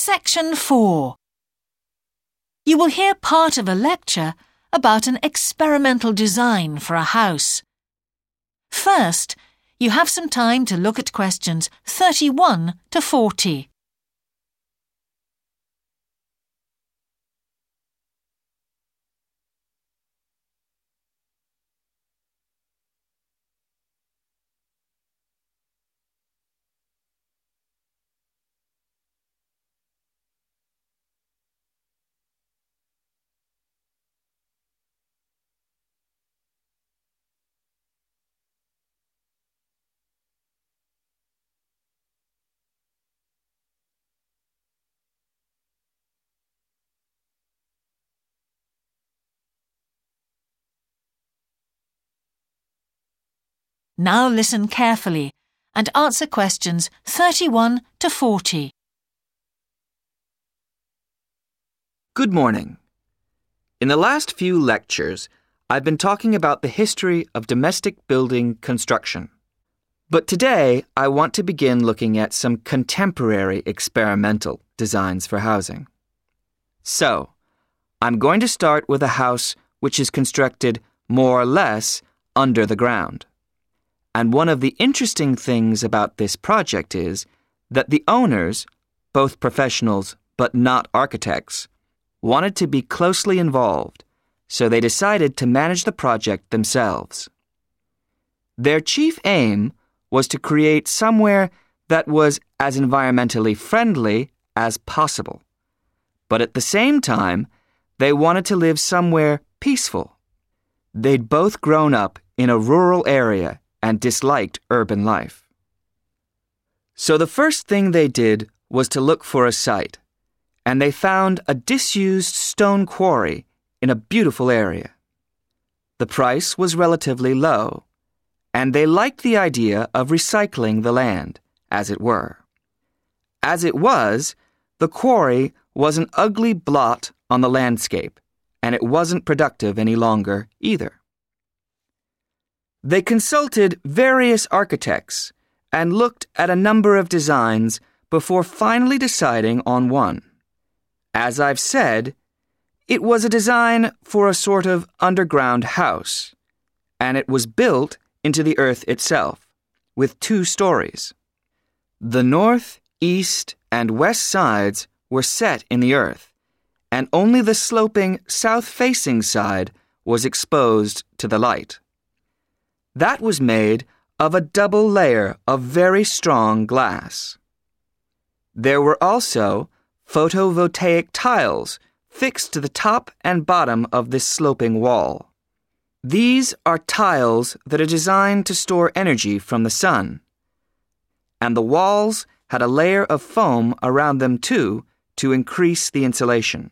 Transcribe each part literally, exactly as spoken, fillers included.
Section four. You will hear part of a lecture about an experimental design for a house. First, you have some time to look at questions thirty-one to forty. Now listen carefully and answer questions thirty-one to forty. Good morning. In the last few lectures, I've been talking about the history of domestic building construction. But today, I want to begin looking at some contemporary experimental designs for housing. So, I'm going to start with a house which is constructed more or less under the ground. And one of the interesting things about this project is that the owners, both professionals but not architects, wanted to be closely involved, so they decided to manage the project themselves. Their chief aim was to create somewhere that was as environmentally friendly as possible. But at the same time, they wanted to live somewhere peaceful. They'd both grown up in a rural area and disliked urban life. So the first thing they did was to look for a site, and they found a disused stone quarry in a beautiful area. The price was relatively low, and they liked the idea of recycling the land, as it were. As it was, the quarry was an ugly blot on the landscape, and it wasn't productive any longer either. They consulted various architects and looked at a number of designs before finally deciding on one. As I've said, it was a design for a sort of underground house, and it was built into the earth itself, with two stories. The north, east, and west sides were set in the earth, and only the sloping south-facing side was exposed to the light. That was made of a double layer of very strong glass. There were also photovoltaic tiles fixed to the top and bottom of this sloping wall. These are tiles that are designed to store energy from the sun. And the walls had a layer of foam around them too to increase the insulation.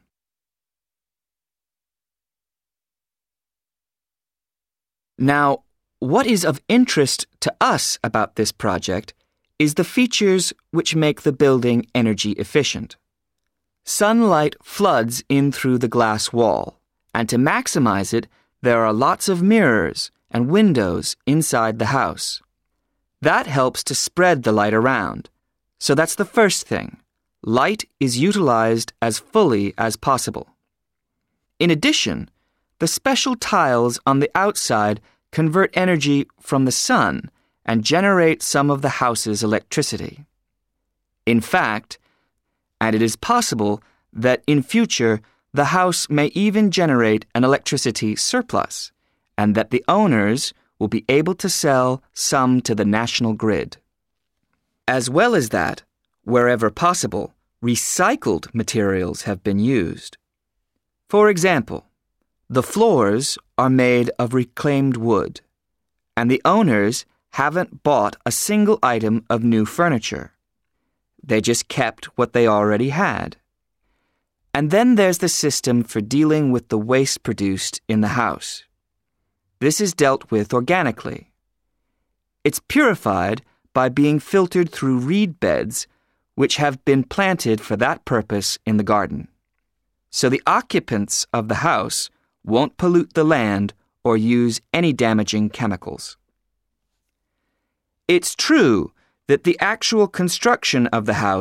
Now, what is of interest to us about this project is the features which make the building energy efficient. Sunlight floods in through the glass wall, and to maximize it, there are lots of mirrors and windows inside the house. That helps to spread the light around. So that's the first thing. Light is utilized as fully as possible. In addition, the special tiles on the outside convert energy from the sun and generate some of the house's electricity. In fact, and it is possible that in future the house may even generate an electricity surplus, and that the owners will be able to sell some to the national grid. As well as that, wherever possible, recycled materials have been used. For example, the floors are made of reclaimed wood, and the owners haven't bought a single item of new furniture. They just kept what they already had. And then there's the system for dealing with the waste produced in the house. This is dealt with organically. It's purified by being filtered through reed beds, which have been planted for that purpose in the garden. So the occupants of the house won't pollute the land or use any damaging chemicals. It's true that the actual construction of the house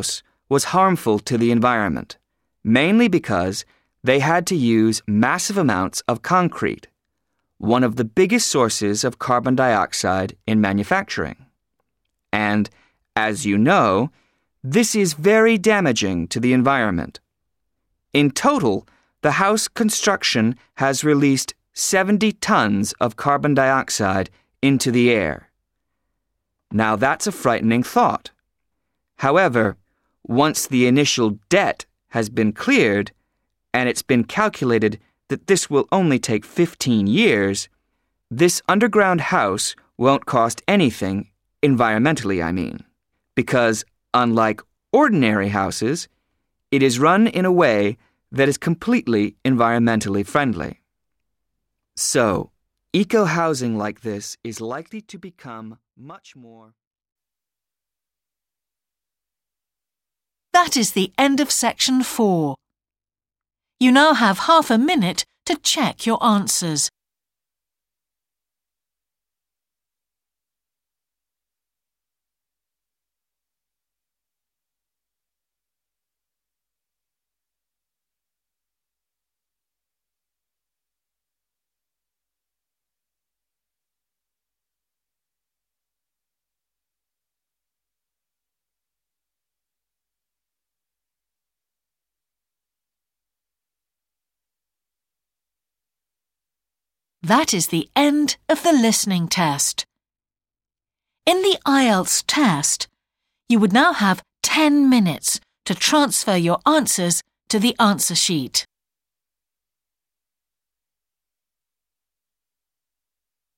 was harmful to the environment, mainly because they had to use massive amounts of concrete, one of the biggest sources of carbon dioxide in manufacturing. And, as you know, this is very damaging to the environment. In total, the house construction has released seventy tons of carbon dioxide into the air. Now that's a frightening thought. However, once the initial debt has been cleared, and it's been calculated that this will only take fifteen years, this underground house won't cost anything, environmentally I mean, because unlike ordinary houses, it is run in a way that is completely environmentally friendly. So, eco-housing like this is likely to become much more. That is the end of section four. You now have half a minute to check your answers. That is the end of the listening test. In the I E L T S test, you would now have ten minutes to transfer your answers to the answer sheet.